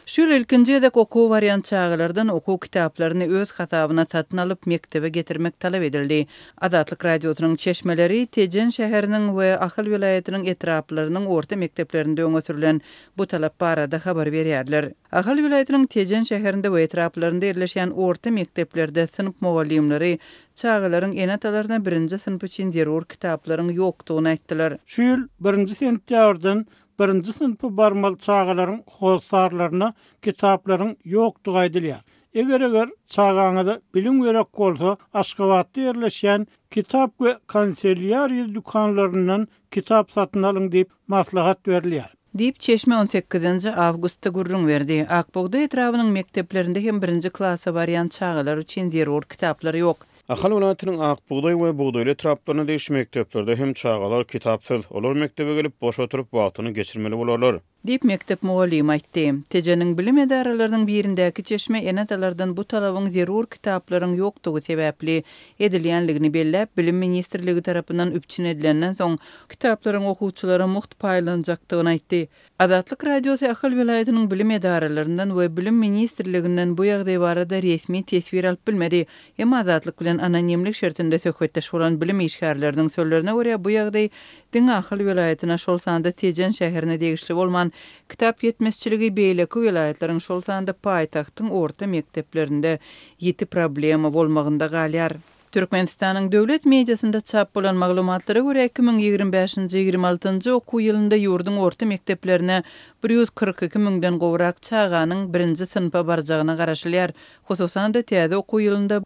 Şol ilkinji edek okuw variant çağılardan okuw kitaplaryny öz hasabyna satyn alyp mektebe getirmek talap edildi. Adatlyk radiosynyň çeşmeleri Tejen şäheriniň we Ahal vilayatynyň etraplarynyň orta mekteplerinde öňe sürülen bu talap barada habar berýärler. Ahal vilayatynyň Tejen şäherinde we etraplaryny yerleşen orta mekteplerde sınıf mugallimleri çağılaryň enatalaryndan birinji sınıf üçin zerur kitaplaryň ýokdugyny aýtdylar. Şu ýyl 1-nji sentýabrdan 1-nji sınıfy barmaly çağalaryň howsarlaryna kitaplaryň ýokdugy aýdylýar. Eger çağaňyza bilim gerek bolsa, Aşgabatda yerleşen kitap we kanselyariýa dukanlaryndan kitap satyn alyň diýip maslahat berilýär. Dip Çeşme 18-nji awgustda gurrun berdi. Akbogda etrawynyň mekteplerinde hem 1-nji klasa barýan çağalar üçin zerur kitaplary ýok. Ahal vilayatynyň Akbuğday we Buğdayly etraplaryna değişik mekteplerde hem çağalar kitapsyz, olar mektebe gelip boş oturup wagtyny geçirmeli bolarlar. Dip mektep mugallim aýtdy. Tejeniň bilim edaralarynyň birindäki Çeşme enatalardan bu talabyň zerur kitaplaryň ýokdugy sebäpli edilýänligini belläp, Bilim ministrligi tarapyndan üpçün edilenden soň kitaplaryň okuwçylara muht paýlanjakdygyny aýtdy. Adatlyk radiosy Ahal vilayatynyň bilim edaralaryndan we Bilim ministrliginden bu ýagdaý barada resmi tesbir alyp bilmedi. Emma azatlyk bilen anonimlik şertinde söhbetdeş bolan bilim işgärleriniň sözlerine görä bu ýagdaý diň Ahal vilayatyna şol sanda Tejen şäherine degişli bolman kitap yetmezçiligi beýleki vilayatlaryň şol sanda paýtagtyň orta mekteplerinde ýeti problema bolmagynda galýar. Türkmenistanyň döwlet mediasynda çap bolan maglumatlara görä 2025-26-njy okuw ýylynda ýurdun orta mekteplerine 142 miňden gowrak çağanyň 1-nji sınıfa barjagyna garaşylýar. Hususan da täze okuw ýylynda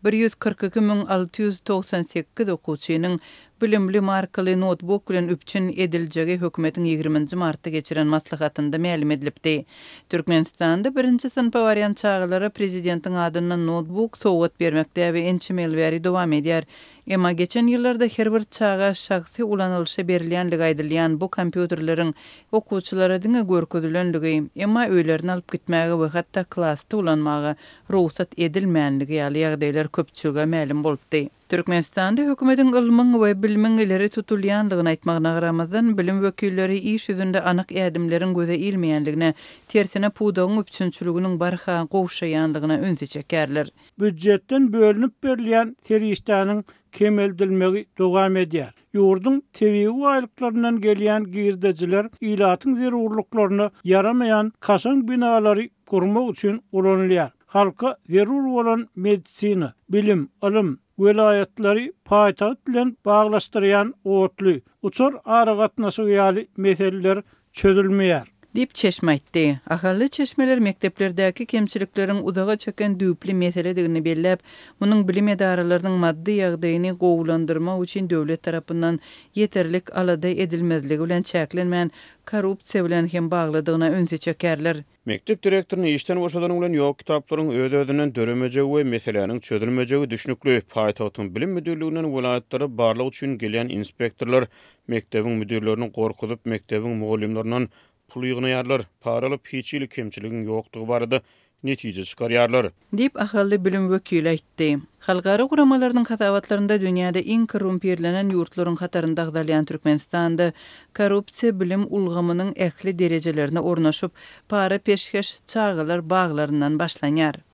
142.698 okuwçynyň bilimli markaly notebook bilen üpçün ediljegi hökümetiň 20-nji martda geçiren maslahatynda ma'lum edilipdi. Türkmenistanda 1-nji sınıfa barýan çağalara prezidentiň adyndan notebook sowgat bermekde we ençimelbäri dowam edýär. Emma geçen ýyllarda her bir çağa şahsy ulanylşy berilýänligi aýdylýan bu kompýuterleriň okuwçylara diňe görkezilýänligi, emma öýlerini alyp gitmäge we hatda klasda ulanmagy ruhsat edilmänligi ýaly ýagdaýlar köpçülüge ma'lum bolupdy. Türkmenistanda hökümetiň ilmiň we bilimiň ileri tutulýandygyny aýtmagyna garamazdan bilim wekilleri iş ýüzünde anyk ädimleriň göze ilmeýänligine, tersine pudagyň üpçünçiliginiň barha gowşaýandygyna ünsi çekerler. Büdjetden bölünip berilýän terişdäniň kemeldilmegi dowam edýär. Ýurdun tebii aýlyklaryndan gelýän gizdejiler ilatyň zerurlyklaryny yaramayan kaşan binalary kurmak üçin ulanylýar. Halka zerur bolan medisina, bilim, ilim, welaýatlary paýtagat bilen baglaşdyrýan otly, uçur ara gatnaşygy ýaly meseleler çözülmeýär. Dip Çeşme aýtdy. Ahally çeşmeler mekteplerdäki kemçilikleriň udaga çeken düýpli mesele digini belläp, munyň bilim edaralarynyň maddi ýagdaýyny gowulandyrmak üçin döwlet tarapyndan ýeterlik alada edilmezligi bilen çäklenmän korrupsiýa bilen hem bagladygyna ünsi çekerler. Mektep direktoryny işden boşadanyň bilen ýok kitaplaryň öz-özünden döremejegi we meseleniň çözülmejegi düşnükli. Paýtagtyň bilim müdürliginden welaýatlary barlyk üçin gelýän inspektorlar mektebiň müdürlerini gorkudyp mektebiň mugallimlerinden pul ýygnaýarlar, paralyp hiçili kemçiligiň ýokdugy barada netije çykarýarlar. Dip ahally bilim wekili aýtdy. Halkara guramalarynyň hasabatlarynda dünýäde iň korrumperlenen ýurtlaryň hatarynda agzalýan Türkmenistanda korrupsiýa bilim ulgamynyň ähli derejelerini ornaşyp, para peşkeş çağalar baglaryndan başlanýar.